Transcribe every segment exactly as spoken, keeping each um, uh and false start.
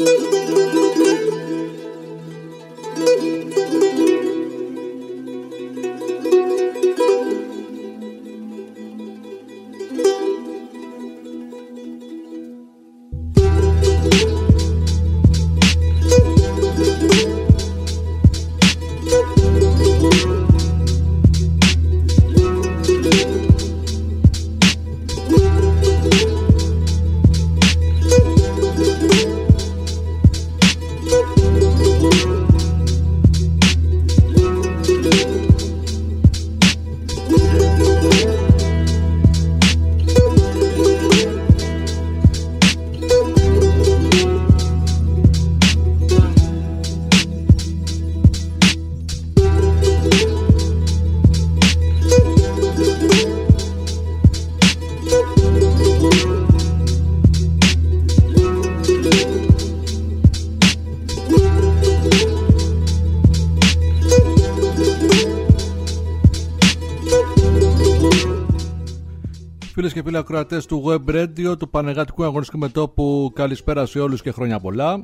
Φίλες και φίλοι ακροατές του Web Radio, του Πανεγατικού Αγωνιστικού Μετώπου, καλησπέρα σε όλους και χρόνια πολλά.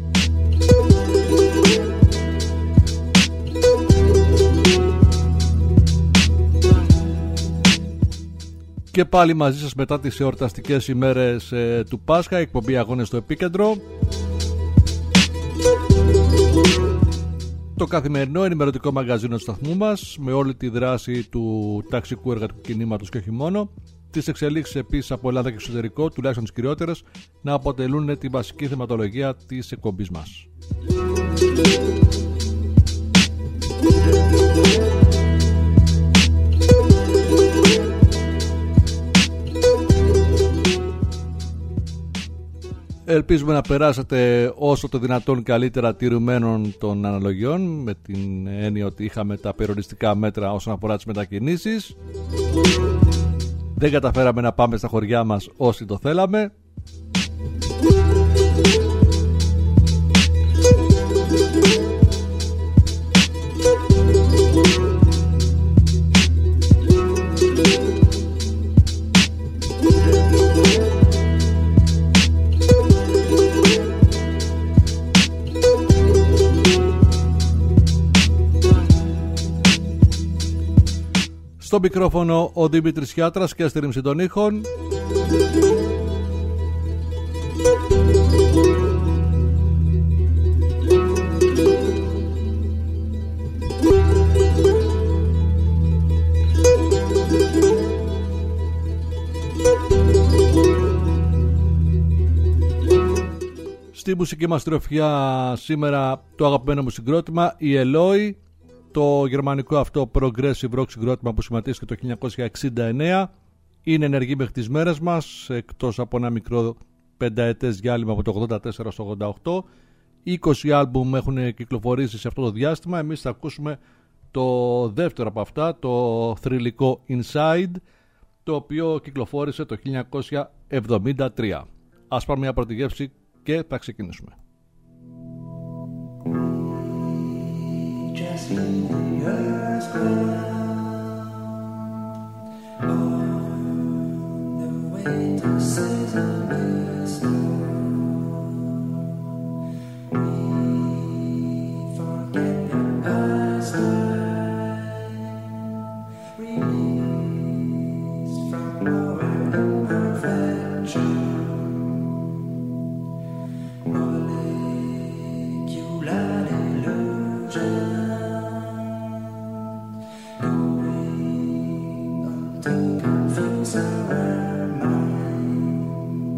Και πάλι μαζί σας μετά τις εορταστικές ημέρες ε, του Πάσχα, εκπομπή Αγώνες στο Επίκεντρο. Το καθημερινό ενημερωτικό μαγαζίνο του σταθμού μας, με όλη τη δράση του ταξικού εργατικού κινήματος και όχι μόνο. Τις εξελίξεις επίσης από Ελλάδα και εξωτερικό, τουλάχιστον τις κυριότερες, να αποτελούν τη βασική θεματολογία της εκπομπής μας. Ελπίζουμε να περάσετε όσο το δυνατόν καλύτερα τηρουμένων των αναλογιών, με την έννοια ότι είχαμε τα περιοριστικά μέτρα όσον αφορά τις μετακινήσεις. Δεν καταφέραμε να πάμε στα χωριά μας όσοι το θέλαμε. Στο μικρόφωνο ο Δημήτρης Χιάτρας και στηρίμψη των ήχων. Στη μουσική μας τροφιά σήμερα το αγαπημένο μου συγκρότημα, η Eloi. Το γερμανικό αυτό progressive rock συγκρότημα που σχηματίστηκε το χίλια εννιακόσια εξήντα εννέα είναι ενεργή μέχρι τις μέρες μας, εκτός από ένα μικρό πενταετές διάλειμμα από το ογδόντα τέσσερα στο ογδόντα οκτώ. είκοσι άλμπουμ έχουν κυκλοφορήσει σε αυτό το διάστημα. Εμείς θα ακούσουμε το δεύτερο από αυτά, το θρυλικό Inside, το οποίο κυκλοφόρησε το χίλια εννιακόσια εβδομήντα τρία. Ας πάρουμε μια πρώτη γεύση και θα ξεκινήσουμε. Just leave the earth ground on the way to Sicily storm. We forget the past time, released from our imperfection. Molecular illusion. To confuse our mind.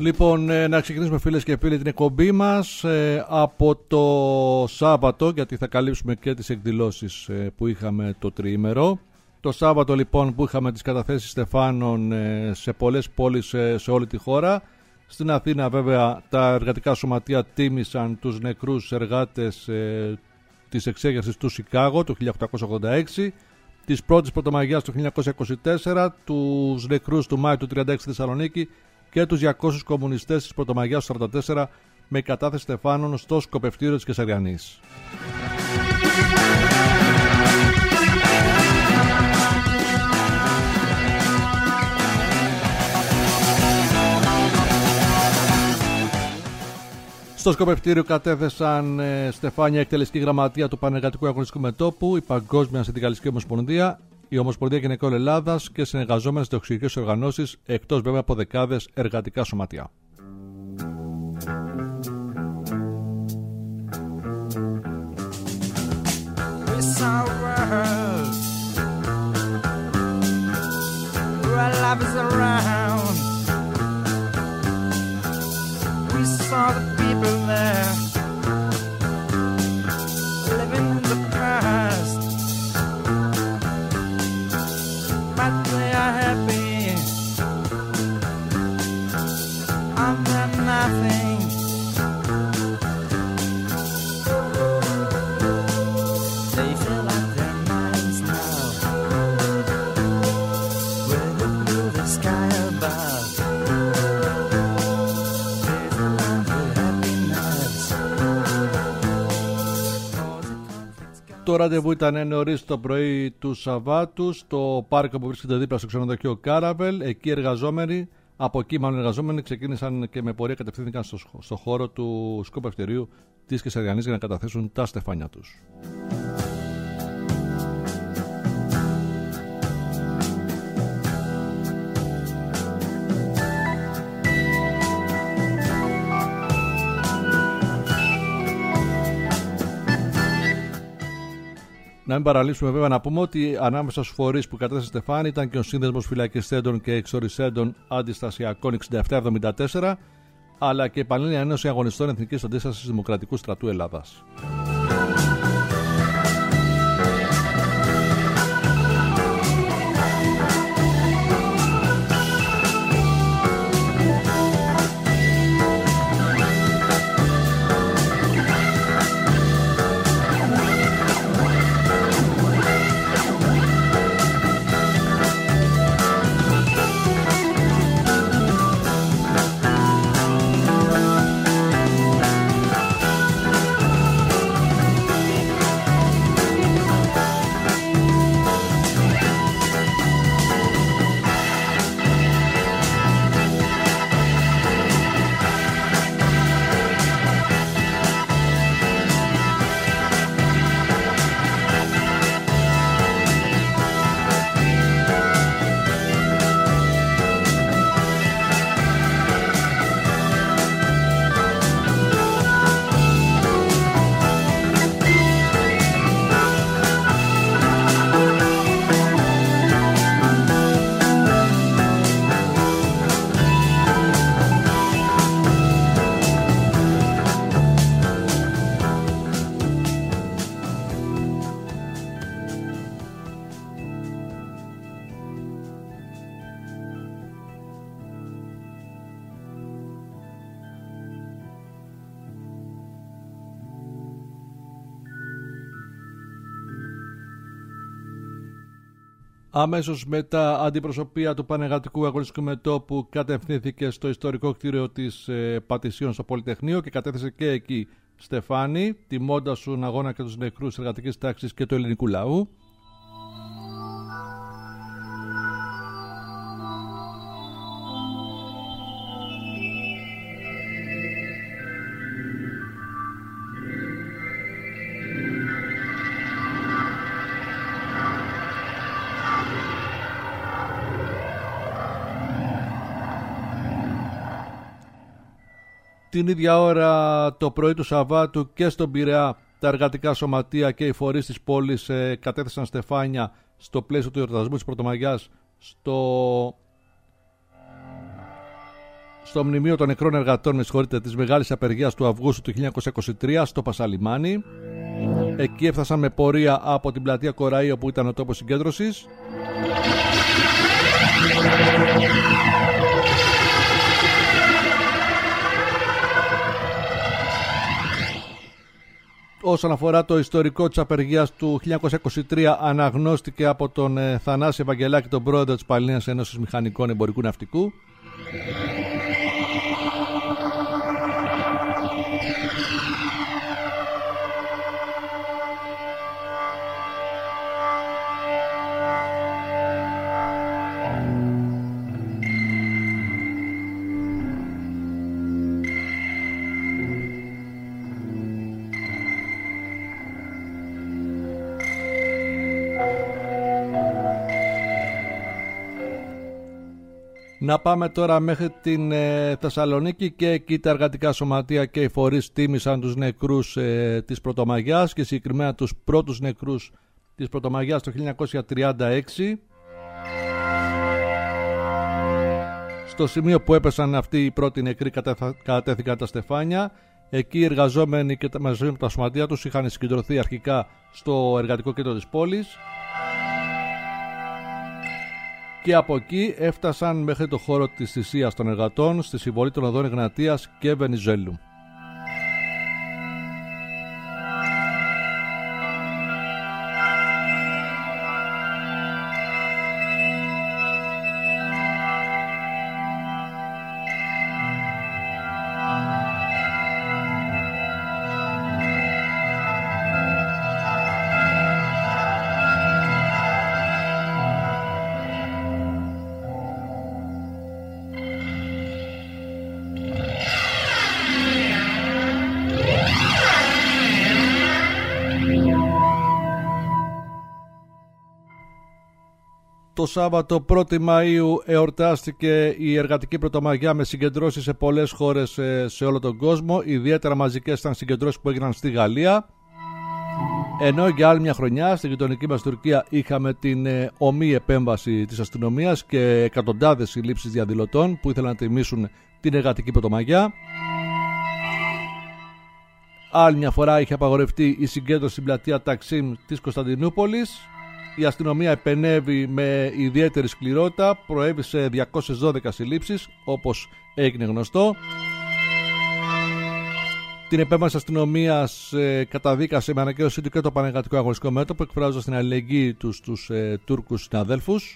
Λοιπόν, ε, να ξεκινήσουμε φίλες και φίλοι την εκπομπή μας ε, από το Σάββατο, γιατί θα καλύψουμε και τις εκδηλώσεις ε, που είχαμε το τριήμερο. Το Σάββατο λοιπόν που είχαμε τις καταθέσεις στεφάνων ε, σε πολλές πόλεις ε, σε όλη τη χώρα. Στην Αθήνα βέβαια τα εργατικά σωματεία τίμησαν τους νεκρούς εργάτες ε, της εξέγερσης του Σικάγο το χίλια οκτακόσια ογδόντα έξι, της πρώτης Πρωτομαγιάς το χίλια εννιακόσια είκοσι τέσσερα, τους νεκρούς του Μάη του τριάντα έξι στη Θεσσαλονίκη και τους διακόσιους κομμουνιστές της Πρωτομαγιάς του σαράντα τέσσερα με κατάθεση στεφάνων στο σκοπευτήριο της Κεσαριανής. Στο σκοπευτήριο κατέθεσαν ε, στεφάνια εκτελεστική γραμματεία του Πανεργατικού Αγωνιστικού Μετώπου, η Παγκόσμια Συνδικαλιστική Ομοσπονδία, η Ομοσπονδία Γυναικών Ελλάδας και συνεργαζόμενες συνταξιωτικές οργανώσεις, εκτός βέβαια από δεκάδες εργατικά σωματεία. We saw the people there living in the past, but they are happy and they're nothing. They fill up their minds now with the blue, the sky above. Το ραντεβού ήταν νωρίς το πρωί του Σαββάτου στο πάρκο που βρίσκεται δίπλα στο ξενοδοχείο Κάραβελ. Εκεί εργαζόμενοι, από εκεί μάλλον εργαζόμενοι, ξεκίνησαν και με πορεία κατευθύνθηκαν στο, στο χώρο του σκοπευτηρίου της Κεσαριανής για να καταθέσουν τα στεφάνια τους. Να μην παραλείψουμε βέβαια να πούμε ότι ανάμεσα στους φορείς που κατέθεσε στεφάνι ήταν και ο Σύνδεσμος Φυλακιστέντων και Εξορισέντων Αντιστασιακών εξήντα επτά εβδομήντα τέσσερα, αλλά και η Πανελλήνια Ένωση Αγωνιστών Εθνικής Αντίστασης Δημοκρατικού Στρατού Ελλάδας. Αμέσως μετά, αντιπροσωπεία του Πανεργατικού Αγωνιστικού Μετώπου κατευθύνθηκε στο ιστορικό κτίριο της ε, Πατησίων στο Πολυτεχνείο και κατέθεσε και εκεί στεφάνι, τιμώντας τον αγώνα και τους νεκρούς εργατικής τάξης και του ελληνικού λαού. Την ίδια ώρα το πρωί του Σαββάτου και στον Πειραιά τα εργατικά σωματεία και οι φορείς της πόλης ε, κατέθεσαν στεφάνια στο πλαίσιο του εορτασμού της Πρωτομαγιάς στο, στο μνημείο των νεκρών εργατών, με συγχωρείτε, της μεγάλης απεργίας του Αυγούστου του χίλια εννιακόσια είκοσι τρία στο Πασαλιμάνι. Εκεί έφτασαν με πορεία από την πλατεία Κοραή, όπου ήταν ο τόπος συγκέντρωσης. Όσον αφορά το ιστορικό της απεργίας του χίλια εννιακόσια είκοσι τρία, αναγνώστηκε από τον ε, Θανάση Ευαγγελάκη, τον πρόεδρο της Πανελλήνιας Ένωσης Μηχανικών Εμπορικού Ναυτικού. Να πάμε τώρα μέχρι την ε, Θεσσαλονίκη, και εκεί τα εργατικά σωματεία και οι φορείς τίμησαν τους νεκρούς ε, της Πρωτομαγιάς, και συγκεκριμένα τους πρώτους νεκρούς της Πρωτομαγιάς το χίλια εννιακόσια τριάντα έξι. Στο σημείο που έπεσαν αυτοί οι πρώτοι νεκροί κατέθηκαν τα στεφάνια. Εκεί οι εργαζόμενοι και μαζί με τα σωματεία τους είχαν συγκεντρωθεί αρχικά στο εργατικό κέντρο της πόλης, και από εκεί έφτασαν μέχρι το χώρο της θυσίας των εργατών στη συμβολή των οδών Εγνατίας και Βενιζέλου. Το Σάββατο πρώτη Μαΐου εορτάστηκε η Εργατική Πρωτομαγιά με συγκεντρώσεις σε πολλές χώρες σε όλο τον κόσμο. Ιδιαίτερα μαζικές ήταν συγκεντρώσεις που έγιναν στη Γαλλία. Ενώ για άλλη μια χρονιά στη γειτονική μας Τουρκία είχαμε την ομή επέμβαση της αστυνομίας και εκατοντάδες συλλήψεις διαδηλωτών που ήθελαν να τιμήσουν την Εργατική Πρωτομαγιά. Άλλη μια φορά είχε απαγορευτεί η συγκέντρωση στην πλατεία Ταξίμ της Κωνσταντινούπολης. Η αστυνομία επενέβη με ιδιαίτερη σκληρότητα, προέβησε διακόσιες δώδεκα συλλήψεις, όπως έγινε γνωστό. Την επέμβαση αστυνομίας ε, καταδίκασε με ανακοίνωσή του και το Πανεργατικό Αγωνιστικό Μέτωπο, εκφράζοντας την αλληλεγγύη τους στους ε, Τούρκους συναδέλφους.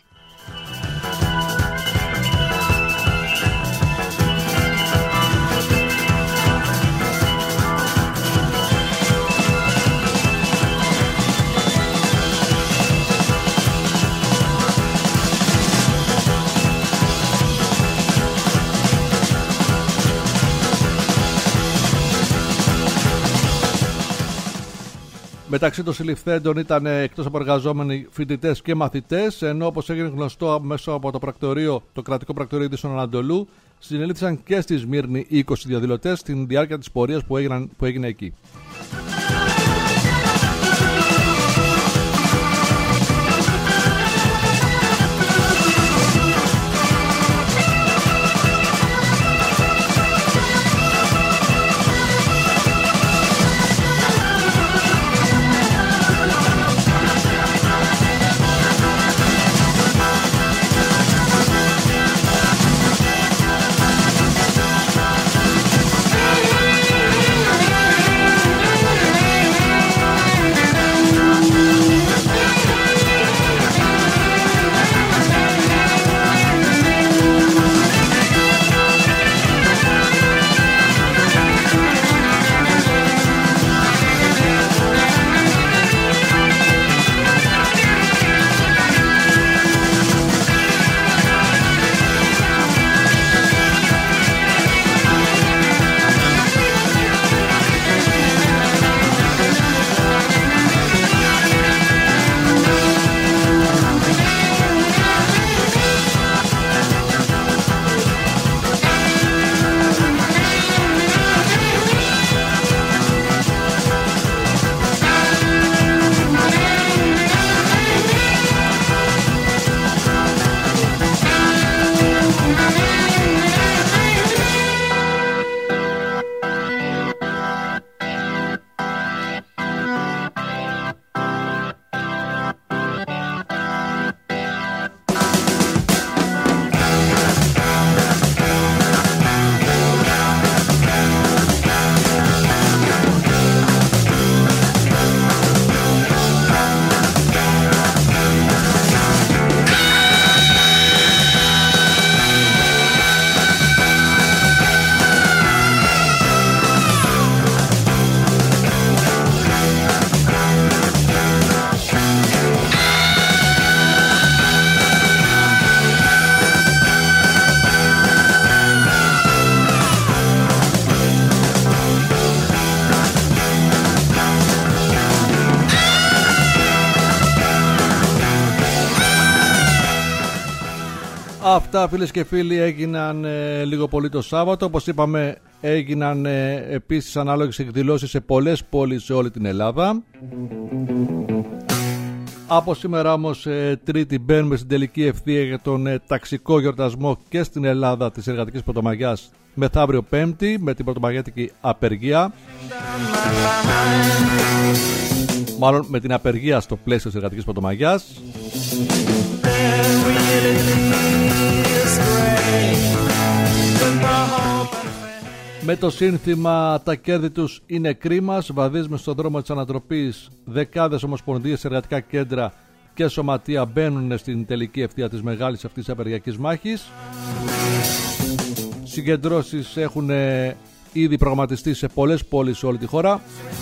Μεταξύ των συλληφθέντων ήταν εκτός από εργαζόμενοι φοιτητές και μαθητές, ενώ όπως έγινε γνωστό μέσω από το πρακτορείο, το κρατικό πρακτορείο Δύσσων Ανατολού, συνελήφθησαν και στη Σμύρνη είκοσι διαδηλωτές στην διάρκεια της πορείας που, έγιναν, που έγινε εκεί. Thank you. Αυτά, φίλες και φίλοι, έγιναν ε, λίγο πολύ το Σάββατο. Όπως είπαμε, έγιναν ε, επίσης ανάλογες εκδηλώσεις σε πολλές πόλεις σε όλη την Ελλάδα. Από σήμερα όμως ε, Τρίτη μπαίνουμε στην τελική ευθεία για τον ε, ταξικό γιορτασμό και στην Ελλάδα της Εργατικής Πρωτομαγιάς μεθαύριο Πέμπτη με την Πρωτομαγιάτικη απεργία. Μάλλον με την απεργία στο πλαίσιο της Εργατικής Πρωτομαγιάς. Με το σύνθημα «Τα κέρδη τους είναι κρίμα», βαδίζουμε στον δρόμο της ανατροπής. Δεκάδες ομοσπονδίες, εργατικά κέντρα και σωματεία μπαίνουν στην τελική ευθεία της μεγάλης αυτής απεργιακής μάχης. Συγκεντρώσεις έχουν ήδη προγραμματιστεί σε πολλές πόλεις σε όλη τη χώρα.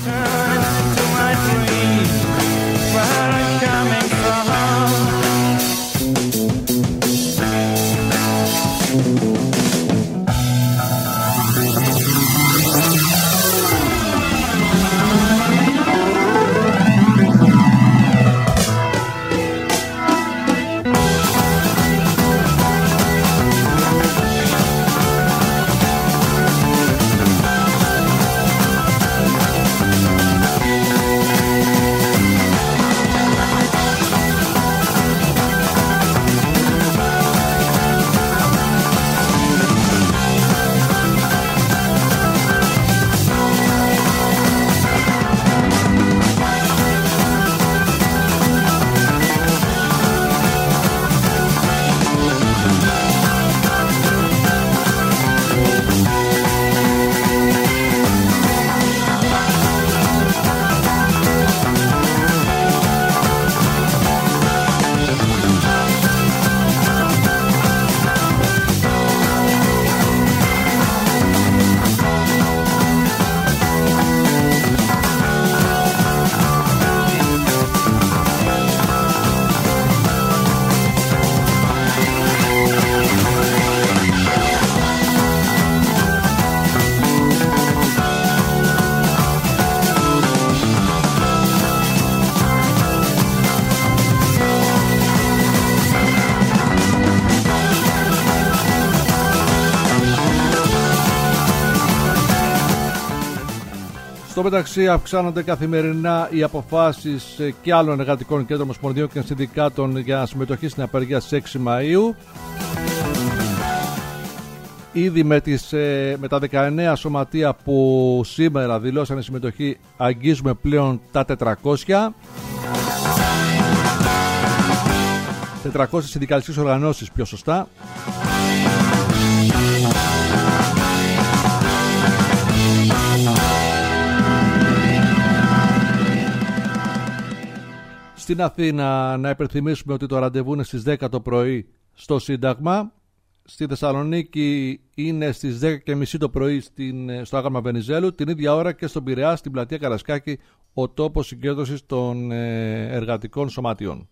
Στο μεταξύ αυξάνονται καθημερινά οι αποφάσεις και άλλων εργατικών κέντρων, ομοσπονδιών και συνδικάτων για συμμετοχή στην απεργία στις έξι Μαΐου. Ήδη με, τις, με τα δεκαεννέα σωματεία που σήμερα δηλώσανε συμμετοχή αγγίζουμε πλέον τα τετρακόσια. τετρακόσιες συνδικαλιστικές οργανώσεις πιο σωστά. Στην Αθήνα να υπενθυμίσουμε ότι το ραντεβού είναι στις δέκα το πρωί στο Σύνταγμα. Στη Θεσσαλονίκη είναι στις δέκα και μισή το πρωί στην, στο Άγαλμα Βενιζέλου. Την ίδια ώρα και στον Πειραιά, στην πλατεία Καρασκάκη, ο τόπος συγκέντρωσης των ε, εργατικών σωματιών.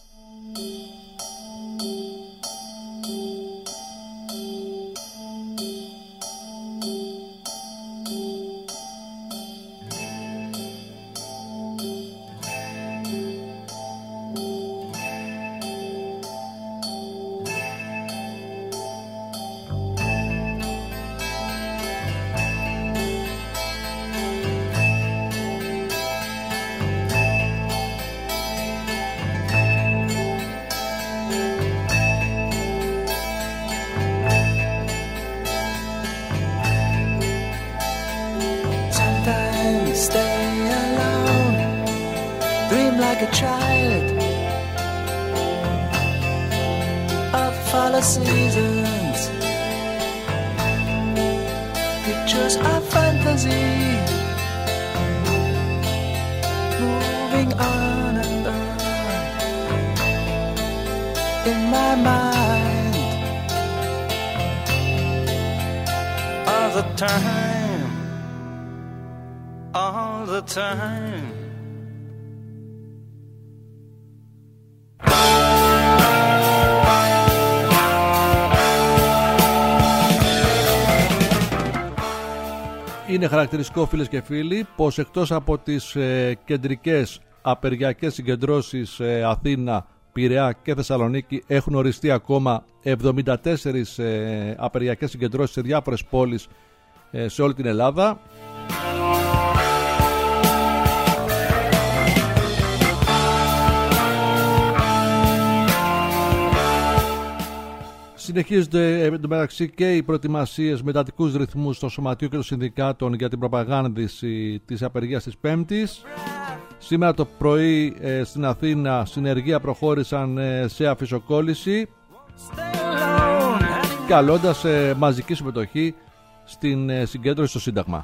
Είναι χαρακτηριστικό, φίλες και φίλοι, πως εκτός από τις ε, κεντρικές απεργιακές συγκεντρώσεις ε, Αθήνα, Πειραιά και Θεσσαλονίκη έχουν οριστεί ακόμα εβδομήντα τέσσερις ε, απεργιακές συγκεντρώσεις σε διάφορες πόλεις ε, σε όλη την Ελλάδα. Συνεχίζονται εντωμεταξύ και οι προετοιμασίες με εντατικούς ρυθμούς στο Σωματείο και των Συνδικάτων για την προπαγάνδηση της απεργίας της Πέμπτης. Σήμερα το πρωί ε, στην Αθήνα συνεργεία προχώρησαν ε, σε αφισοκόλληση, καλώντας ε, μαζική συμμετοχή στην ε, συγκέντρωση στο Σύνταγμα.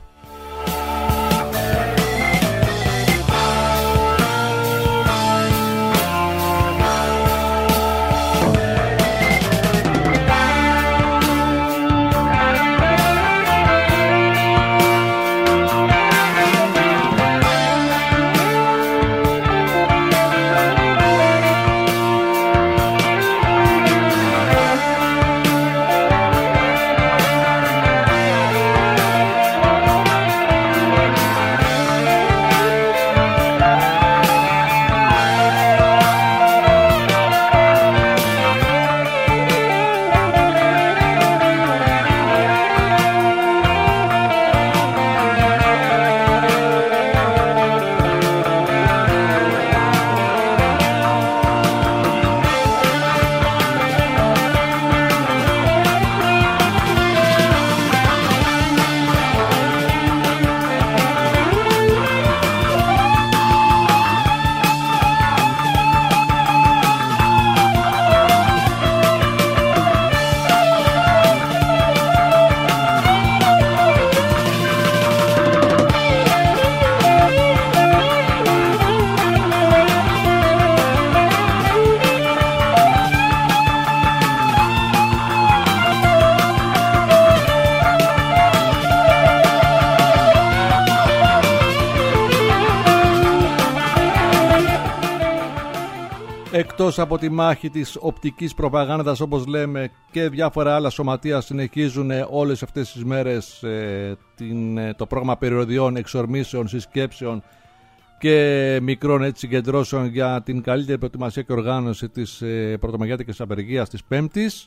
Εκτός από τη μάχη της οπτικής προπαγάνδας, όπως λέμε, και διάφορα άλλα σωματεία συνεχίζουν όλες αυτές τις μέρες ε, την, ε, το πρόγραμμα περιοδιών, εξορμήσεων, συσκέψεων και μικρών έτσι συγκεντρώσεων για την καλύτερη προετοιμασία και οργάνωση της ε, πρωτομαγιάτικης απεργίας της Πέμπτης.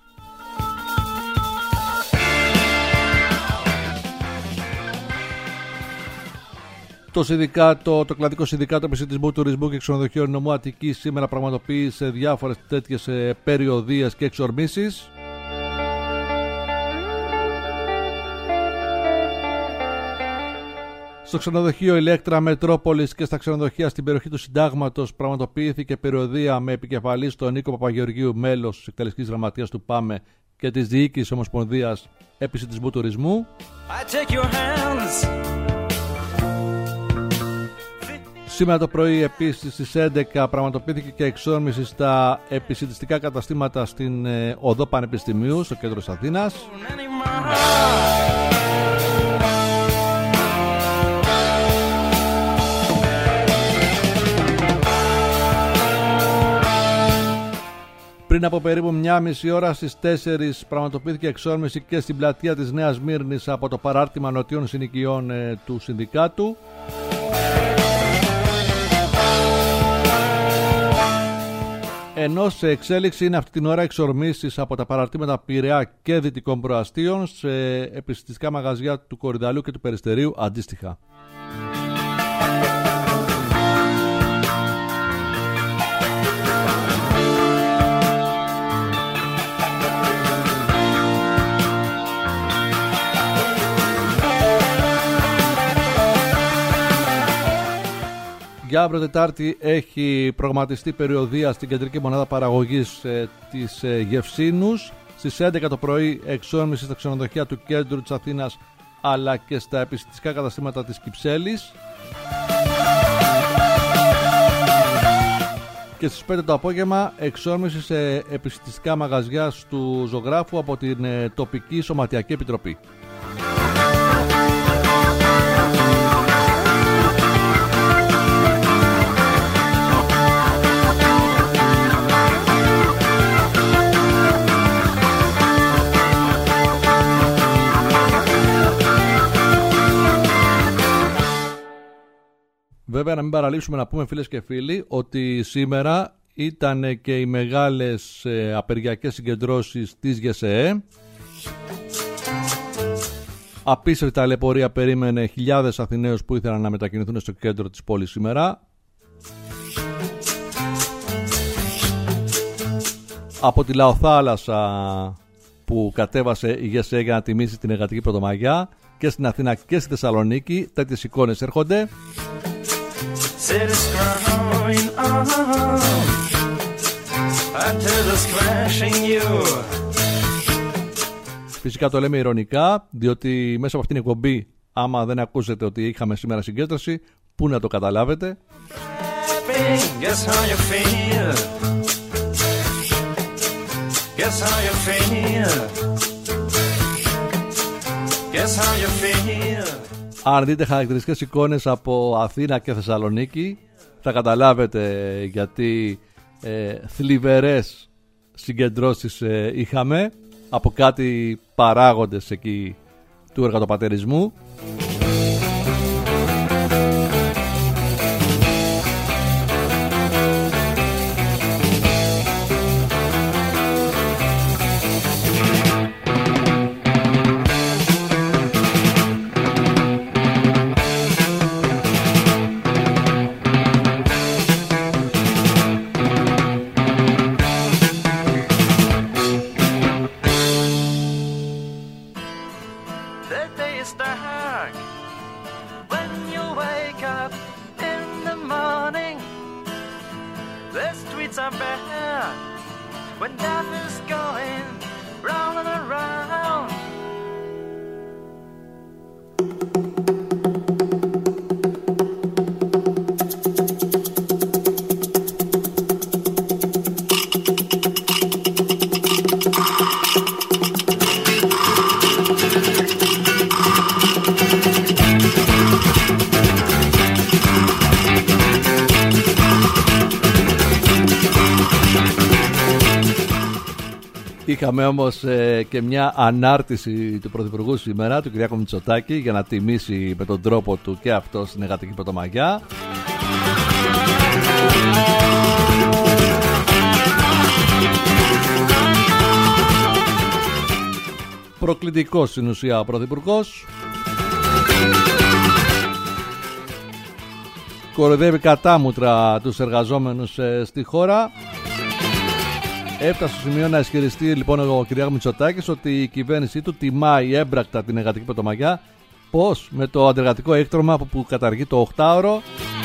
Το, συνδικάτο, το κλαδικό συνδικάτο επιστημισμού, τουρισμού και ξενοδοχείων νομού Αττικής σήμερα πραγματοποίησε διάφορες τέτοιες περιοδίες και εξορμήσεις. Στο ξενοδοχείο Ηλέκτρα Μετρόπολης και στα ξενοδοχεία στην περιοχή του Συντάγματος πραγματοποιήθηκε περιοδία με επικεφαλή τον Νίκο Παπαγεωργίου, μέλος της εκτελεστικής γραμματείας του ΠΑΜΕ και της Διοίκησης Ομοσπονδίας Επιστημισμού Τουρισμού. Σήμερα το πρωί επίσης στις έντεκα πραγματοποιήθηκε και εξόρμηση στα επισιτιστικά καταστήματα στην ε, οδό Πανεπιστημίου, στο κέντρο της Αθήνας. Πριν από περίπου μια μισή ώρα στις τέσσερις πραγματοποιήθηκε εξόρμηση και στην πλατεία της Νέας Μύρνης από το παράρτημα νοτιών συνοικιών ε, του Συνδικάτου. Ενώ σε εξέλιξη είναι αυτή την ώρα εξορμήσεις από τα παραρτήματα Πειραιά και Δυτικών Προαστίων σε επιστημιστικά μαγαζιά του Κορυδαλού και του Περιστερίου αντίστοιχα. Για αύριο Τετάρτη έχει προγραμματιστεί περιοδία στην κεντρική μονάδα παραγωγής ε, της ε, Γευσήνους. Στις έντεκα το πρωί εξόρμηση στα ξενοδοχεία του κέντρου της Αθήνας αλλά και στα επιστημιστικά καταστήματα της Κυψέλης. Και στις πέντε το απόγευμα εξόρμηση σε επιστημιστικά μαγαζιά του Ζωγράφου από την ε, τοπική Σωματιακή Επιτροπή. Βέβαια, να μην παραλείψουμε να πούμε, φίλες και φίλοι, ότι σήμερα ήταν και οι μεγάλες ε, απεργιακές συγκεντρώσεις της ΓΕΣΕΕ. Απίστευτη ταλαιπωρία περίμενε χιλιάδες Αθηναίους που ήθελαν να μετακινηθούν στο κέντρο της πόλης σήμερα. Από τη Λαοθάλασσα που κατέβασε η ΓΕΣΕΕ για να τιμήσει την εργατική Πρωτομαγιά, και στην Αθήνα και στη Θεσσαλονίκη τέτοιες εικόνες έρχονται. Φυσικά το λέμε ειρωνικά, διότι μέσα από αυτήν την εκπομπή, άμα δεν ακούσετε ότι είχαμε σήμερα συγκέντρωση, πού να το καταλάβετε. Guess how you feel. Guess how you feel. Guess how you feel. Αν δείτε χαρακτηριστικές εικόνες από Αθήνα και Θεσσαλονίκη, θα καταλάβετε γιατί ε, θλιβερές συγκεντρώσεις ε, είχαμε από κάτι παράγοντες εκεί του εργατοπατερισμού. Είχαμε όμως ε, και μια ανάρτηση του Πρωθυπουργού σήμερα, του Κυριάκου Μητσοτάκη, για να τιμήσει με τον τρόπο του και αυτό στην εργατική Πρωτομαγιά. Προκλητικός στην ουσία ο Πρωθυπουργός. Κοροϊδεύει κατάμουτρα τους εργαζόμενους ε, στη χώρα. Έφτασε στο σημείο να ισχυριστεί λοιπόν ο κ. Μητσοτάκης ότι η κυβέρνησή του τιμάει έμπρακτα την εργατική Πρωτομαγιά. Πώς? Με το αντεργατικό έκτρωμα που καταργεί το οχτάωρο.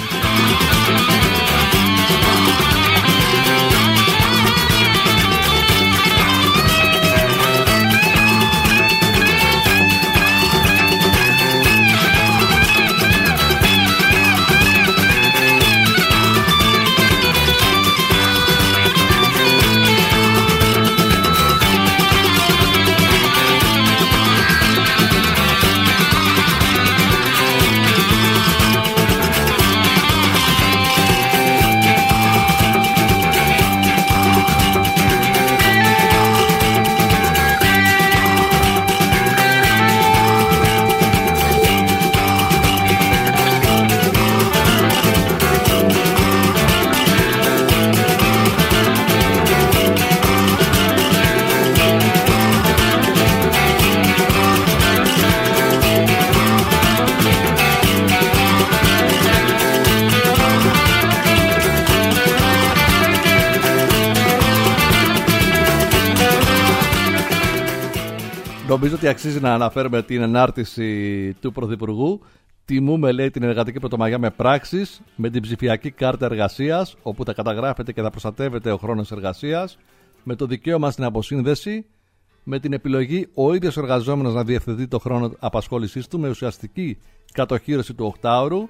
Νομίζω ότι αξίζει να αναφέρουμε την ενάρτηση του Πρωθυπουργού. Τιμούμε, λέει, την εργατική Πρωτομαγιά με πράξεις, με την ψηφιακή κάρτα εργασίας, όπου θα καταγράφεται και θα προστατεύεται ο χρόνος εργασίας, με το δικαίωμα στην αποσύνδεση, με την επιλογή ο ίδιος ο εργαζόμενος να διευθετεί το χρόνο απασχόλησής του, με ουσιαστική κατοχύρωση του οχτάωρου.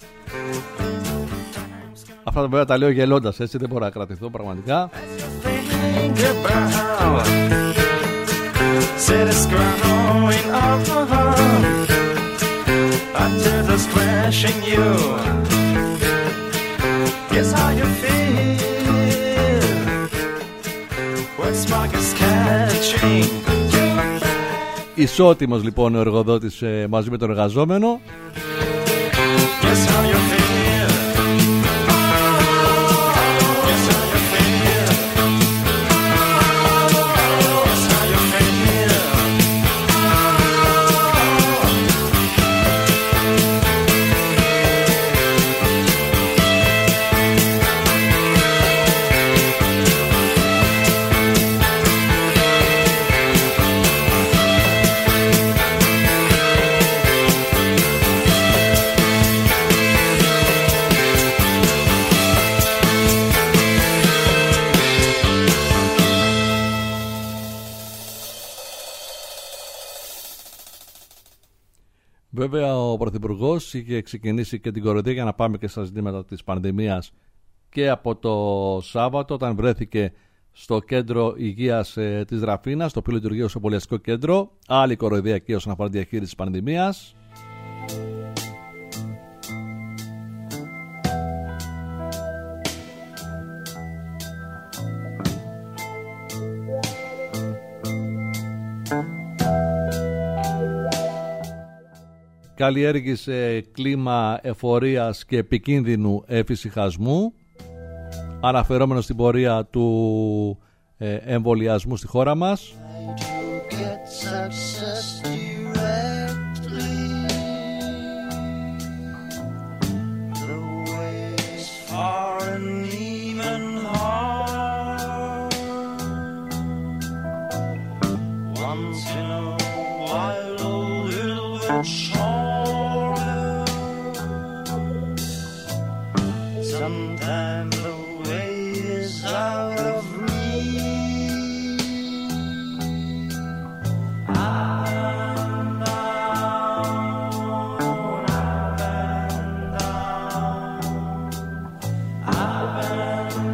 Αυτά βέβαια τα λέω γελώντας, έτσι δεν μπορώ να κρατηθώ πραγματικά. City's growing up until it's crashing you. Guess how you feel when smog is catching you. Ισότιμος λοιπόν ο εργοδότης ε, μαζί με τον εργαζόμενο. Guess how you feel. Guess how you feel. Βέβαια ο Πρωθυπουργός είχε ξεκινήσει και την κοροϊδία για να πάμε και στα ζητήματα της πανδημίας και από το Σάββατο, όταν βρέθηκε στο κέντρο υγείας ε, της Ραφίνας, το οποίο λειτουργεί ως εμβολιαστικό κέντρο. Άλλη κοροϊδία εκεί όσον αφορά τη διαχείριση της πανδημίας. Καλλιέργησε κλίμα εφορίας και επικίνδυνου εφησυχασμού, αναφερόμενο στην πορεία του ε, εμβολιασμού στη χώρα μας. Sometimes the way is out of reach. I'm down, I'm down, I've been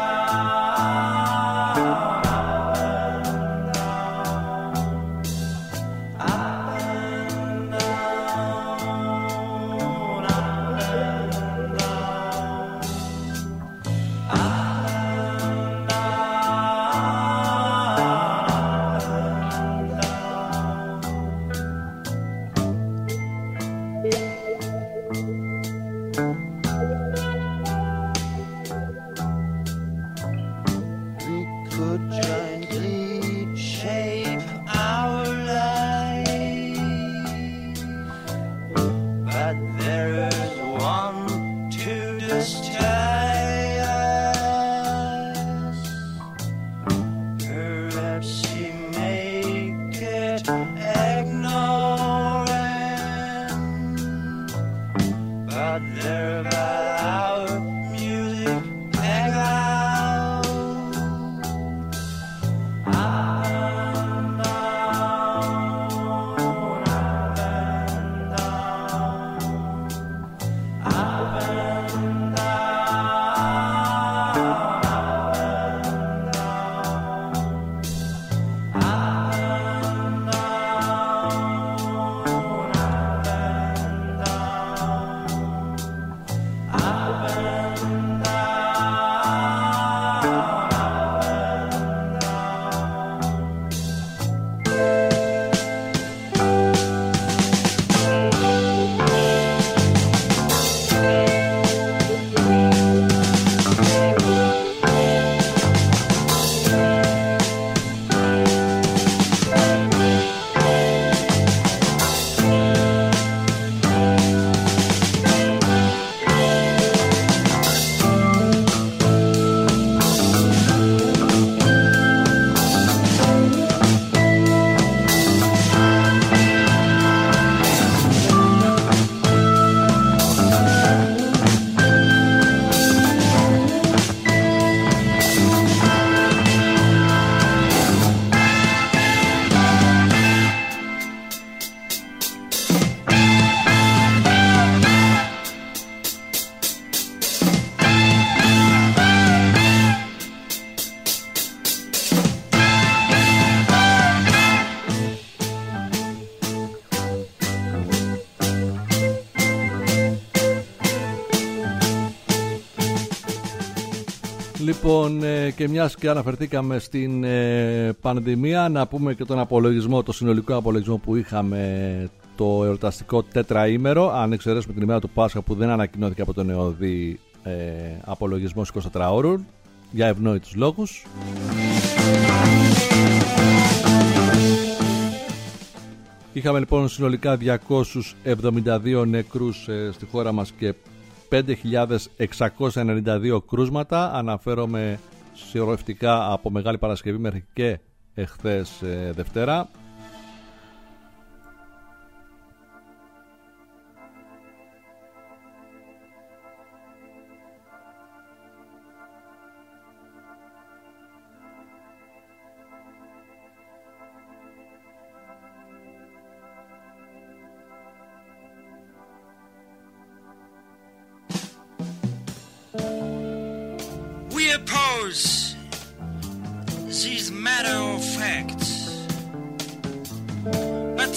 Λοιπόν, και μιας και αναφερθήκαμε στην ε, πανδημία, να πούμε και τον απολογισμό, το συνολικό απολογισμό που είχαμε το εορταστικό τετραήμερο, αν εξαιρέσουμε την ημέρα του Πάσχα που δεν ανακοινώθηκε από τον ΕΟΔΗ ε, απολογισμός εικοσιτετράωρου για ευνόητους λόγους. Είχαμε λοιπόν συνολικά διακόσιους εβδομήντα δύο νεκρούς ε, στη χώρα μας και πέντε χιλιάδες εξακόσια ενενήντα δύο κρούσματα. Αναφέρομαι σειρροευτικά από Μεγάλη Παρασκευή μέχρι και εχθές ε, Δευτέρα.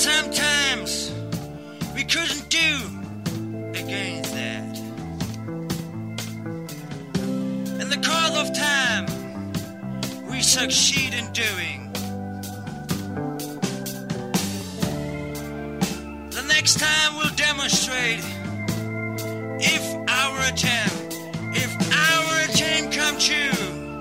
sometimes we couldn't do against that. In the course of time, we succeed in doing. The next time we'll demonstrate if our attempt, if our attempt come true.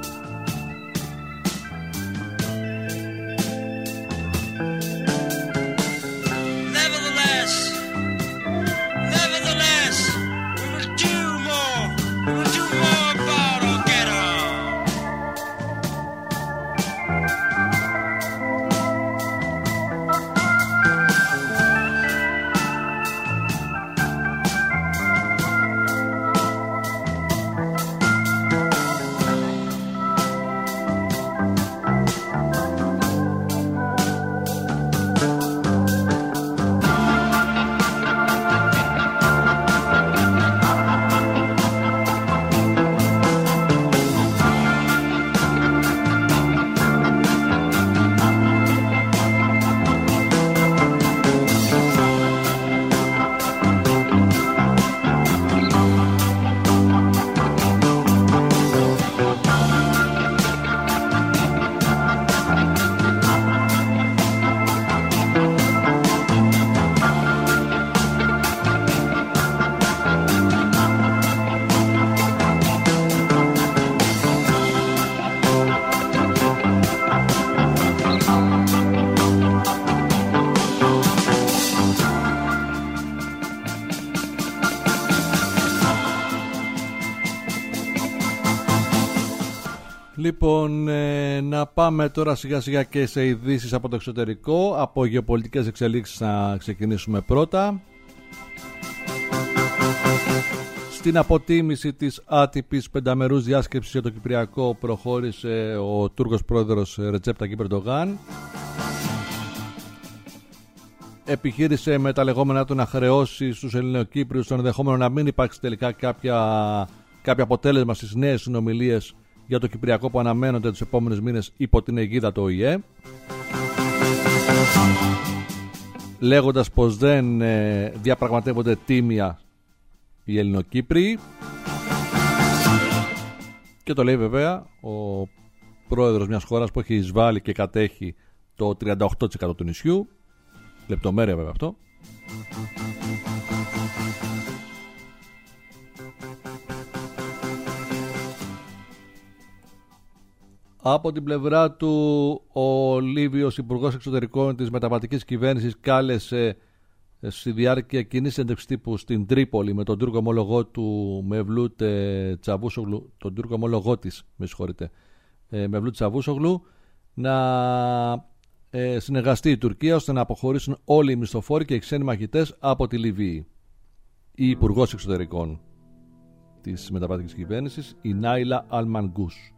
Λοιπόν, ε, να πάμε τώρα σιγά σιγά και σε ειδήσεις από το εξωτερικό. Από γεωπολιτικές εξελίξεις να ξεκινήσουμε πρώτα. Στην αποτίμηση της άτυπης πενταμερούς διάσκεψης για το Κυπριακό προχώρησε ο Τούρκος πρόεδρος Ρετζέπ Ταγίπ Ερντογάν. Επιχείρησε με τα λεγόμενά του να χρεώσει στους Ελληνοκύπριους το ενδεχόμενο να μην υπάρξει τελικά κάποια, κάποιο αποτέλεσμα στις νέες συνομιλίες για το Κυπριακό που αναμένονται τους επόμενους μήνες υπό την αιγίδα του Ο Η Ε, λέγοντας πως δεν ε, διαπραγματεύονται τίμια οι Ελληνοκύπριοι, και το λέει βέβαια ο πρόεδρος μιας χώρας που έχει εισβάλει και κατέχει το τριάντα οκτώ τοις εκατό του νησιού. Λεπτομέρεια βέβαια αυτό. Από την πλευρά του, ο Λίβιος Υπουργός Εξωτερικών της μεταβατικής κυβέρνησης κάλεσε στη διάρκεια κοινής συνέντευξης τύπου στην Τρίπολη με τον Τούρκο ομολογό του Μευλούτ Τσαβούσογλου, τον Τούρκο ομολογό της, με συγχωρείτε, Μευλούτ Τσαβούσογλου, να ε, συνεργαστεί η Τουρκία ώστε να αποχωρήσουν όλοι οι μισθοφόροι και οι ξένοι μαχητές από τη Λιβύη. Η Υπουργός Εξωτερικών της μεταβατικής κυβέρνησης, η Νάιλα Αλμανγκούς.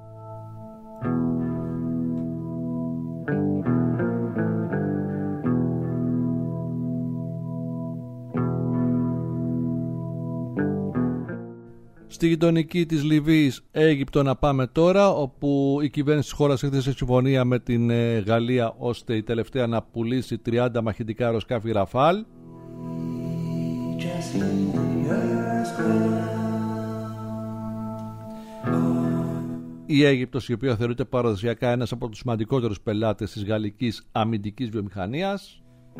Στη γειτονική της Λιβύης, Αίγυπτο, να πάμε τώρα, όπου η κυβέρνηση της χώρας έθεσε συμφωνία με την ε, Γαλλία ώστε η τελευταία να πουλήσει τριάντα μαχητικά αεροσκάφη Ραφάλ. Η Αίγυπτος, η οποία θεωρείται παραδοσιακά ένας από τους σημαντικότερους πελάτες της γαλλικής αμυντικής βιομηχανίας,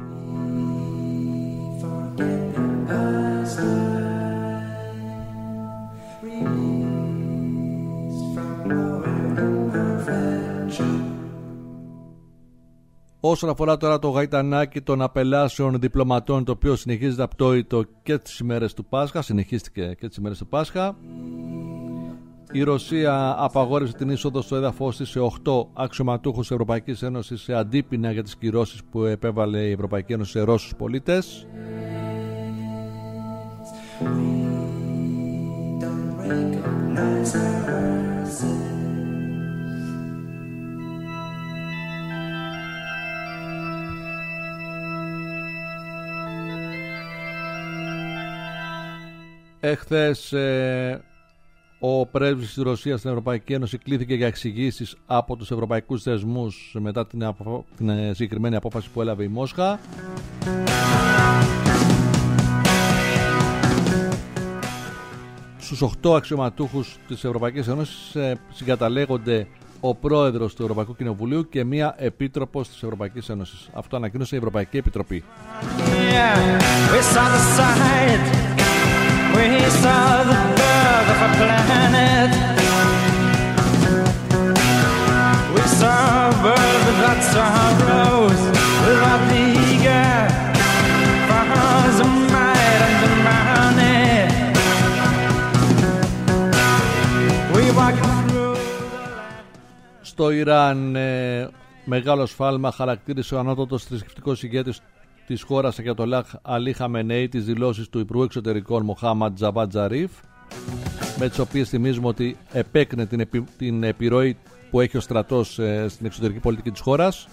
όσον αφορά τώρα το γαϊτανάκι των απελάσεων διπλωματών, το οποίο συνεχίζεται απτόητο και τις ημέρες του Πάσχα, συνεχίστηκε και τις ημέρες του Πάσχα, η Ρωσία απαγόρευσε την είσοδο στο έδαφος της σε οκτώ αξιωματούχους της Ευρωπαϊκής Ένωσης σε αντίπεινα για τις κυρώσεις που επέβαλε η Ευρωπαϊκή Ένωση σε Ρώσους πολίτες. Εχθές ε, Ο πρέσβης της Ρωσίας στην Ευρωπαϊκή Ένωση κλήθηκε για εξηγήσεις από τους ευρωπαϊκούς θεσμούς μετά την, απο... την συγκεκριμένη απόφαση που έλαβε η Μόσχα. Στους οκτώ αξιωματούχους της Ευρωπαϊκής Ένωσης συγκαταλέγονται ο πρόεδρος του Ευρωπαϊκού Κοινοβουλίου και μία επίτροπος της Ευρωπαϊκής Ένωσης. Αυτό ανακοίνωσε η Ευρωπαϊκή Επιτροπή. Yeah, we saw the sight, we saw the birth of a planet. We saw a world without sorrows, without the eager for the might and the money. We walk through. Στο Ιράν, ε, μεγάλο σφάλμα χαρακτήρισε ο ανώτατος θρησκευτικός ηγέτης της χώρας Αγιατολάχ Αλί Χαμενέι τις δηλώσεις του Υπουργού Εξωτερικών Μοχάμαντ Τζαβάντ Ζαρίφ, με τις οποίες θυμίζουμε ότι επέκρινε την, επι, την επιρροή που έχει ο στρατός ε, στην εξωτερική πολιτική της χώρας.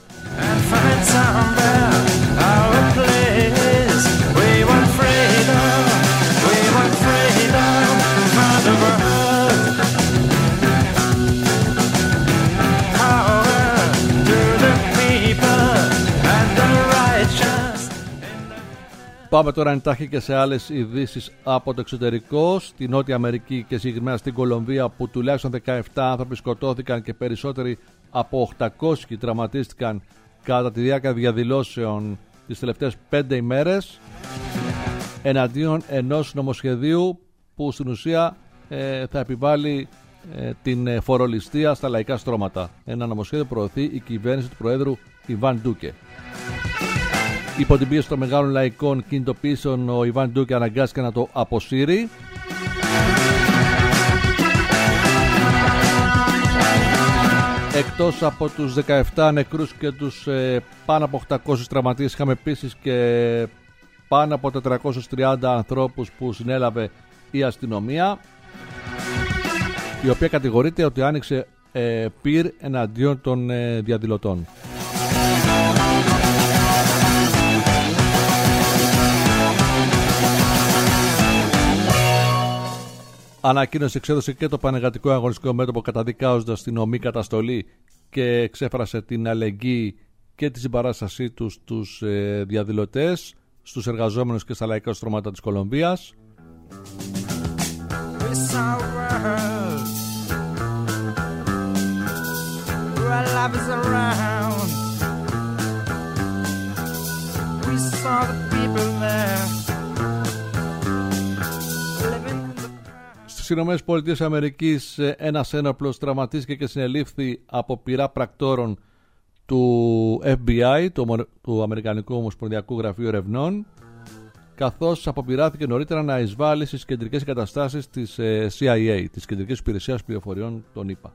Πάμε τώρα εντάχει και σε άλλες ειδήσεις από το εξωτερικό. Στη Νότια Αμερική και συγκεκριμένα στην Κολομβία, που τουλάχιστον δεκαεπτά άνθρωποι σκοτώθηκαν και περισσότεροι από οκτακόσιοι τραυματίστηκαν κατά τη διάρκεια διαδηλώσεων τις τελευταίες πέντε ημέρες εναντίον ενός νομοσχεδίου που στην ουσία ε, θα επιβάλλει ε, την φορολιστία στα λαϊκά στρώματα. Ένα νομοσχέδιο προωθεί η κυβέρνηση του Προέδρου Ιβάν Ντούκε. Υπό την πίεση των μεγάλων λαϊκών κινητοποιήσεων, ο Ιβάν Ντούκε αναγκάστηκε να το αποσύρει. Εκτός από τους δεκαεπτά νεκρούς και τους ε, πάνω από οκτακόσιους τραυματίες, είχαμε επίσης και πάνω από τετρακόσιους τριάντα ανθρώπους που συνέλαβε η αστυνομία, η οποία κατηγορείται ότι άνοιξε ε, πυρ εναντίον των ε, διαδηλωτών. Ανακοίνωση εξέδωσε και το Πανεργατικό Αγωνιστικό Μέτωπο, καταδικάζοντας την ομή καταστολή και εξέφρασε την αλληλεγγύη και τη συμπαράστασή του στους ε, διαδηλωτές, στους εργαζόμενους και στα λαϊκά στρώματα της Κολομβίας. Στις Ηνωμένες Πολιτείες Αμερικής, ένας ένοπλος τραυματίστηκε και συνελήφθη από πειρά πρακτόρων του Εφ Μπι Άι, του, του Αμερικανικού Ομοσπονδιακού Γραφείου Ερευνών, καθώς αποπειράθηκε νωρίτερα να εισβάλλει στις κεντρικές εγκαταστάσεις της Σι Άι Έι, της Κεντρικής Υπηρεσίας Πληροφοριών των ΗΠΑ.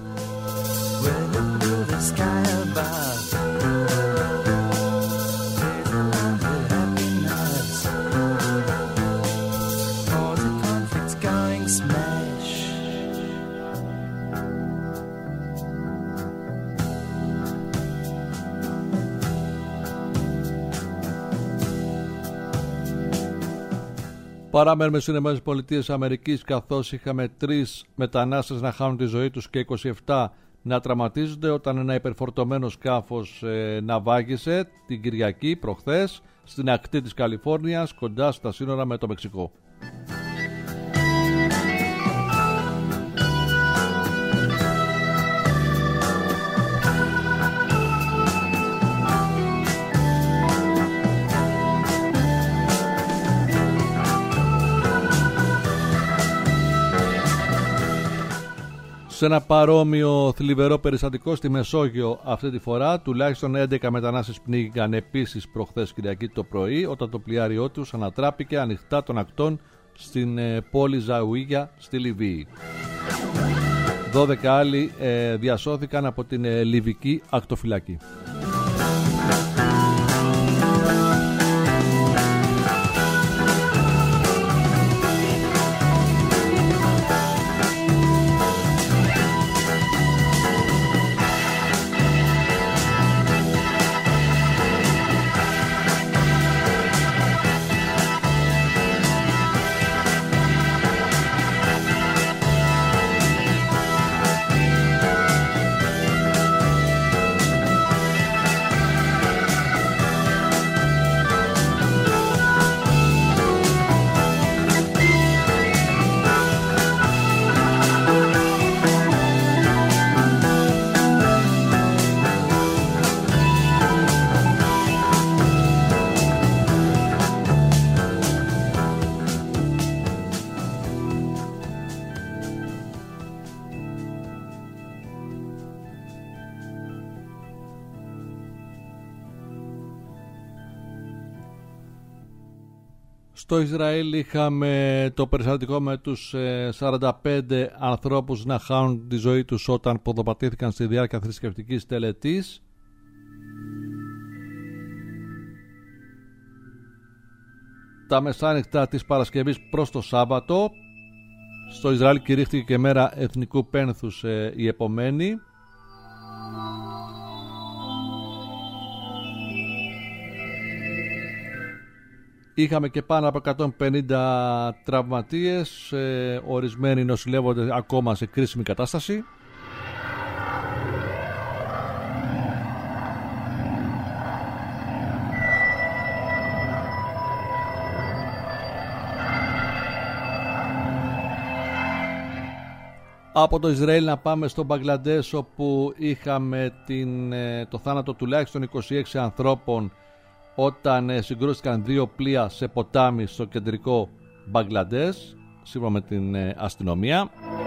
Παραμένουμε στις Ηνωμένες Πολιτείες Αμερικής, καθώς είχαμε τρεις μετανάστες να χάνουν τη ζωή τους και είκοσι επτά να τραυματίζονται όταν ένα υπερφορτωμένο σκάφος ε, ναυάγησε την Κυριακή προχθές στην ακτή της Καλιφόρνιας, κοντά στα σύνορα με το Μεξικό. Σε ένα παρόμοιο θλιβερό περιστατικό στη Μεσόγειο αυτή τη φορά, τουλάχιστον έντεκα μετανάστες πνίγηκαν επίσης προχθές Κυριακή το πρωί, όταν το πλοιάριό τους ανατράπηκε ανοιχτά των ακτών στην πόλη Ζαουίγια στη Λιβύη. δώδεκα άλλοι ε, διασώθηκαν από την ε, Λιβική ακτοφυλακή. Στο Ισραήλ είχαμε το περιστατικό με τους σαράντα πέντε ανθρώπους να χάνουν τη ζωή τους όταν ποδοπατήθηκαν στη διάρκεια θρησκευτικής τελετής. Τα μεσάνυχτα της Παρασκευής προς το Σάββατο. Στο Ισραήλ κηρύχθηκε και μέρα εθνικού πένθους ε, η επομένη. Είχαμε και πάνω από εκατόν πενήντα τραυματίες, ε, ορισμένοι νοσηλεύονται ακόμα σε κρίσιμη κατάσταση. Από το Ισραήλ να πάμε στο Μπαγκλαντές, όπου είχαμε την, το θάνατο τουλάχιστον είκοσι έξι ανθρώπων όταν συγκρούστηκαν δύο πλοία σε ποτάμι στο κεντρικό Μπαγκλαντές, σύμφωνα με την αστυνομία.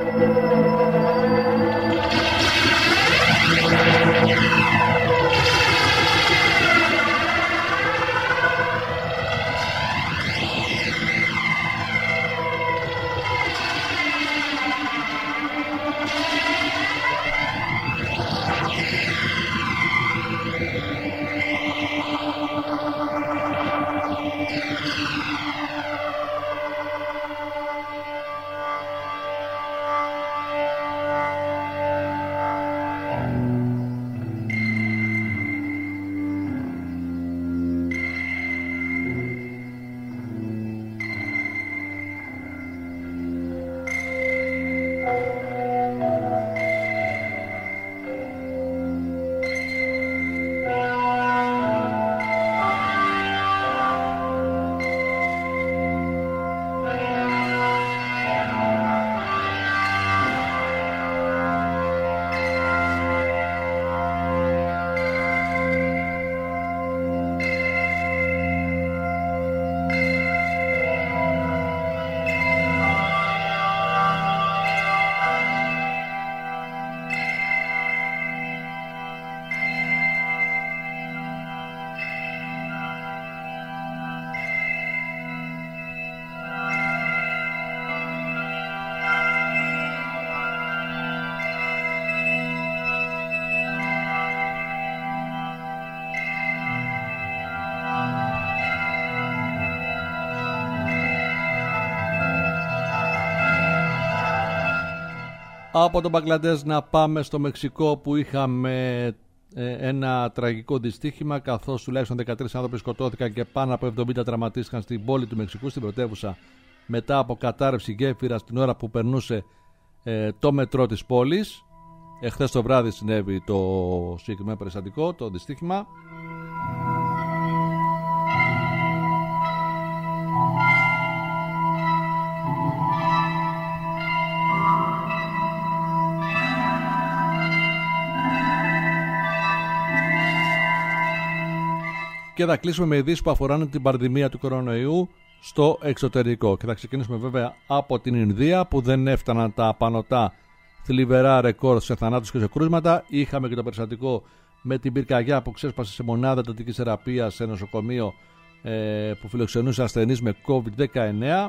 Από το Μπαγκλαντές να πάμε στο Μεξικό, που είχαμε ε, ένα τραγικό δυστύχημα, καθώς τουλάχιστον δεκατρείς άνθρωποι σκοτώθηκαν και πάνω από εβδομήντα τραυματίστηκαν στην πόλη του Μεξικού, στην πρωτεύουσα, μετά από κατάρρευση γέφυρας την ώρα που περνούσε ε, το μετρό της πόλης. Εχθές το βράδυ συνέβη το συγκεκριμένο περιστατικό, το δυστύχημα. Και θα κλείσουμε με ειδήσεις που αφορούν την πανδημία του κορονοϊού στο εξωτερικό. Και θα ξεκινήσουμε βέβαια από την Ινδία, που δεν έφταναν τα απανωτά θλιβερά ρεκόρ σε θανάτους και σε κρούσματα. Είχαμε και το περιστατικό με την πυρκαγιά που ξέσπασε σε μονάδα εντατικής θεραπείας σε νοσοκομείο ε, που φιλοξενούσε ασθενείς με κόβιντ δεκαεννέα.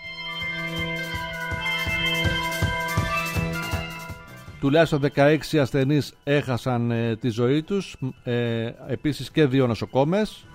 Τουλάχιστον δεκαέξι ασθενείς έχασαν ε, τη ζωή τους, ε, επίσης και δύο νοσοκόμες.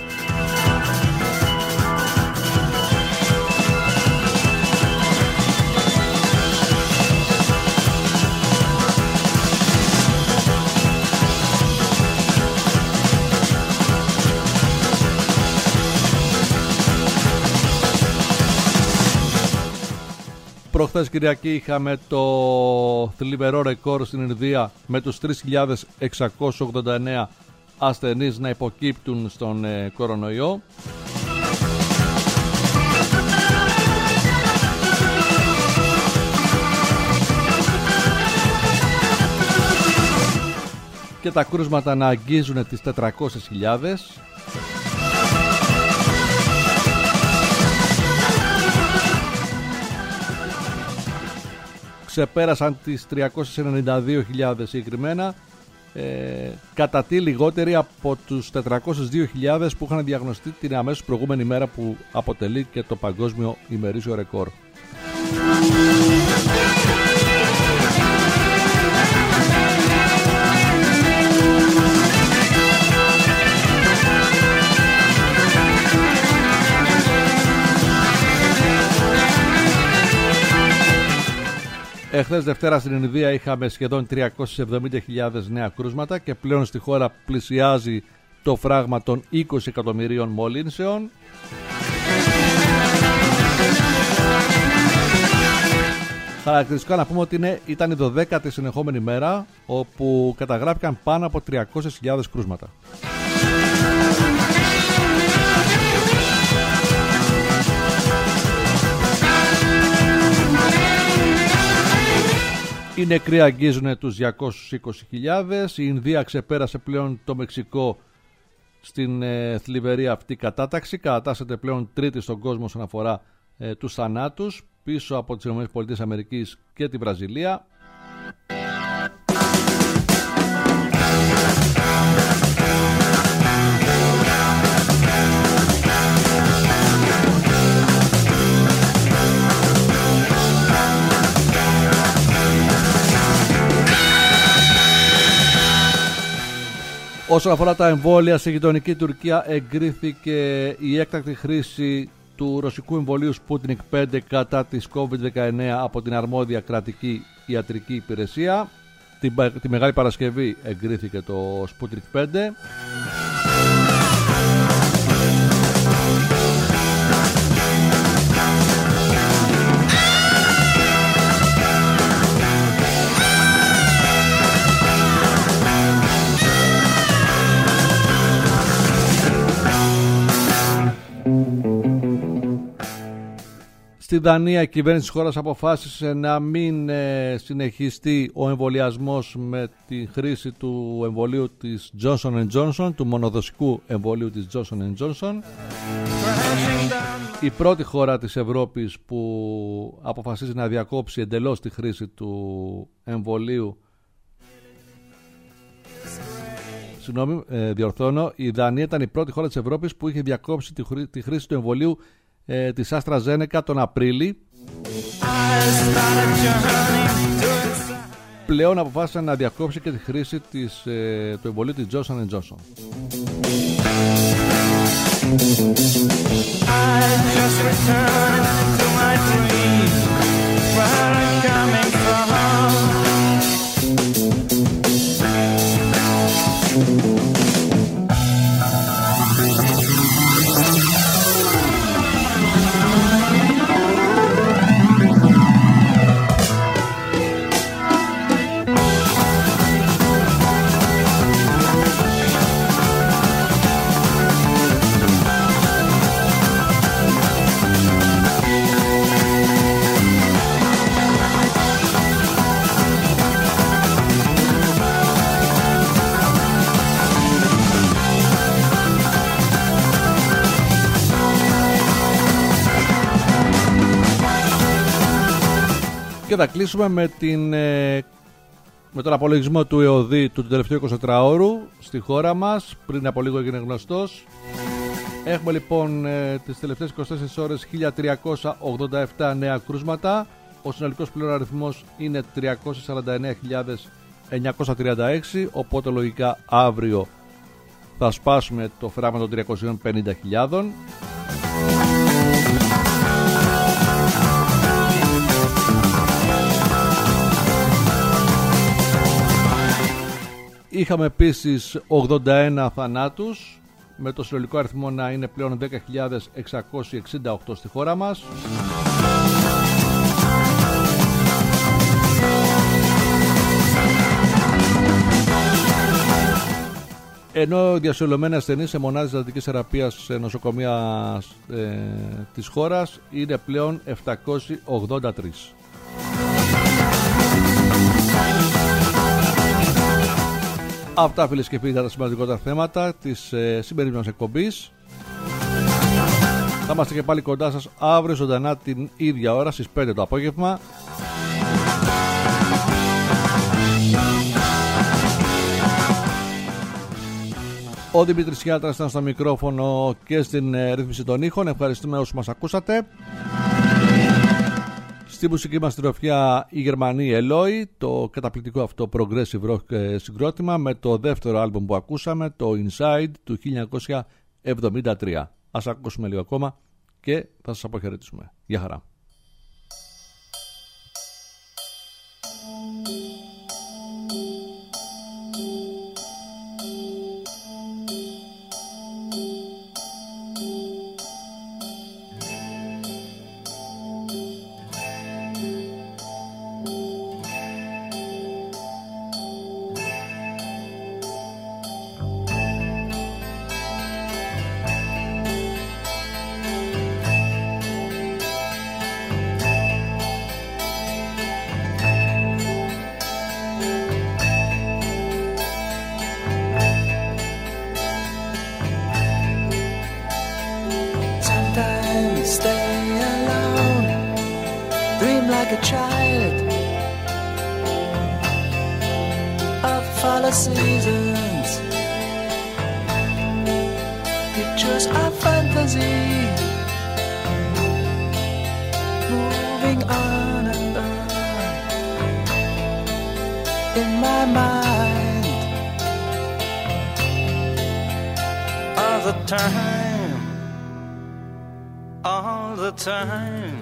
Προχθές Κυριακή είχαμε το θλιβερό ρεκόρ στην Ινδία με τους τρεις χιλιάδες εξακόσιους ογδόντα εννέα ασθενείς να υποκύπτουν στον ε, κορονοϊό. Και τα κρούσματα να αγγίζουν τις τετρακόσιες χιλιάδες. Ξεπέρασαν τις τριακόσιες ενενήντα δύο χιλιάδες συγκεκριμένα ε, κατά τι λιγότεροι από τους τετρακόσιες δύο χιλιάδες που είχαν διαγνωστεί την αμέσως προηγούμενη μέρα, που αποτελεί και το παγκόσμιο ημερήσιο ρεκόρ. Εχθές Δευτέρα στην Ινδία είχαμε σχεδόν τριακόσιες εβδομήντα χιλιάδες νέα κρούσματα και πλέον στη χώρα πλησιάζει το φράγμα των είκοσι εκατομμυρίων μολύνσεων. Χαρακτηριστικά να πούμε ότι είναι, ήταν η δωδέκατη συνεχόμενη μέρα όπου καταγράφηκαν πάνω από τριακόσιες χιλιάδες κρούσματα. Οι νεκροί αγγίζουν τους διακόσιες είκοσι χιλιάδες. Η Ινδία ξεπέρασε πλέον το Μεξικό στην ε, θλιβερή αυτή κατάταξη. Κατατάσσεται πλέον τρίτη στον κόσμο όσον αφορά ε, τους θανάτους, πίσω από τις ΗΠΑ και τη Βραζιλία. Όσον αφορά τα εμβόλια, στη γειτονική Τουρκία εγκρίθηκε η έκτακτη χρήση του ρωσικού εμβολίου Sputnik πέντε κατά της κόβιντ δεκαεννέα από την αρμόδια κρατική ιατρική υπηρεσία. Τη, τη Μεγάλη Παρασκευή εγκρίθηκε το Sputnik πέντε. Στη Δανία η κυβέρνηση της χώρας αποφάσισε να μην ε, συνεχιστεί ο εμβολιασμός με τη χρήση του εμβολίου της Johnson εντ Johnson, του μονοδοσικού εμβολίου της Johnson εντ Johnson. Η πρώτη χώρα της Ευρώπης που αποφασίζει να διακόψει εντελώς τη χρήση του εμβολίου. Συγγνώμη, ε, διορθώνω, η Δανία ήταν η πρώτη χώρα της Ευρώπης που είχε διακόψει τη, χρή, τη χρήση του εμβολίου ε, της AstraZeneca τον Απρίλη. Πλέον αποφάσισε να διακόψει και τη χρήση της, ε, του εμβολίου της Johnson εντ Johnson. Και θα κλείσουμε με, την, με τον απολογισμό του ΕΟΔΗ του τελευταίου εικοσιτετράωρου στη χώρα μας. Πριν από λίγο έγινε γνωστός. Έχουμε λοιπόν τις τελευταίες είκοσι τέσσερις ώρες χίλια τριακόσια ογδόντα επτά νέα κρούσματα. Ο συνολικός πλέον αριθμός είναι τριακόσιες σαράντα εννέα χιλιάδες εννιακόσια τριάντα έξι, οπότε λογικά αύριο θα σπάσουμε το φράγμα των τριακόσιες πενήντα χιλιάδων. Είχαμε επίσης ογδόντα ένα θανάτους, με το συνολικό αριθμό να είναι πλέον δέκα χιλιάδες εξακόσιοι εξήντα οκτώ στη χώρα μας. Ενώ διασωλωμένοι ασθενείς σε μονάδες εντατικής θεραπείας σε νοσοκομεία ε, της χώρας είναι πλέον επτακόσιοι ογδόντα τρεις. Αυτά, φίλες και φίλοι, ήταν τα σημαντικότερα θέματα της ε, σημερινής μας εκπομπής. Θα είμαστε και πάλι κοντά σας αύριο ζωντανά την ίδια ώρα στις πέντε το απόγευμα. Ο Δημήτρης Γιάτρας ήταν στο μικρόφωνο και στην ε, ρύθμιση των ήχων. Ευχαριστούμε όσους μας ακούσατε. Στη μουσική μας τροφιά η Γερμανή Eloi, το καταπληκτικό αυτό progressive rock συγκρότημα με το δεύτερο άλμπουμ που ακούσαμε, το Inside του χίλια εννιακόσια εβδομήντα τρία. Ας ακούσουμε λίγο ακόμα και θα σας αποχαιρετήσουμε. Γεια χαρά. Seasons, pictures of fantasy, moving on and on in my mind. All the time, all the time.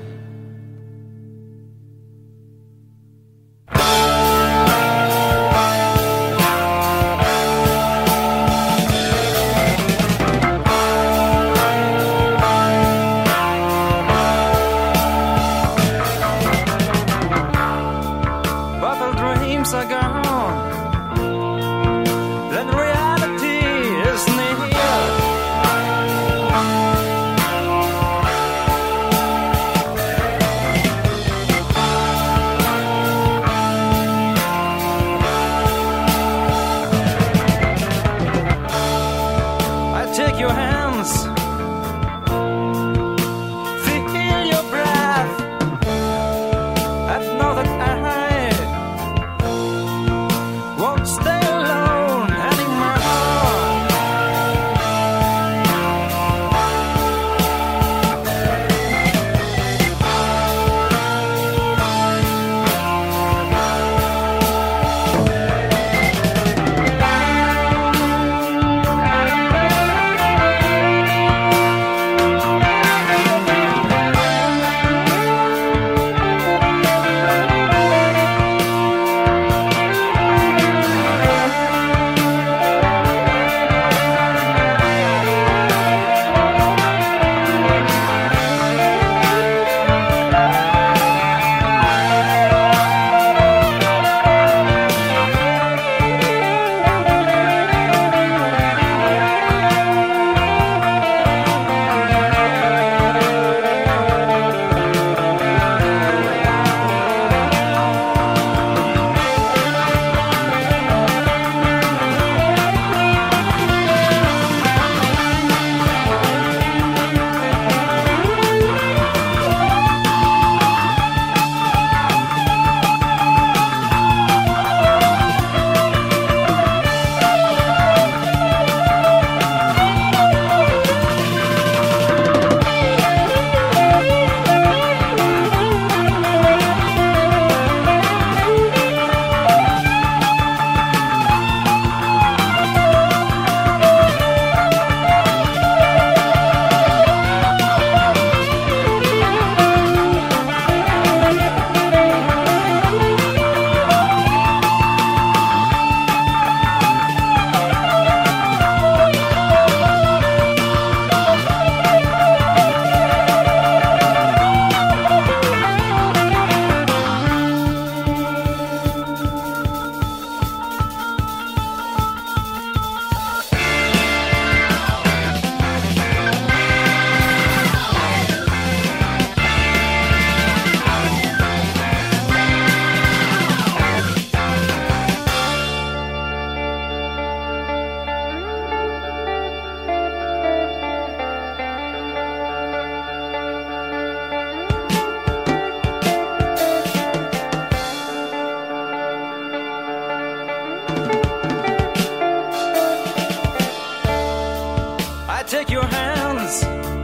hands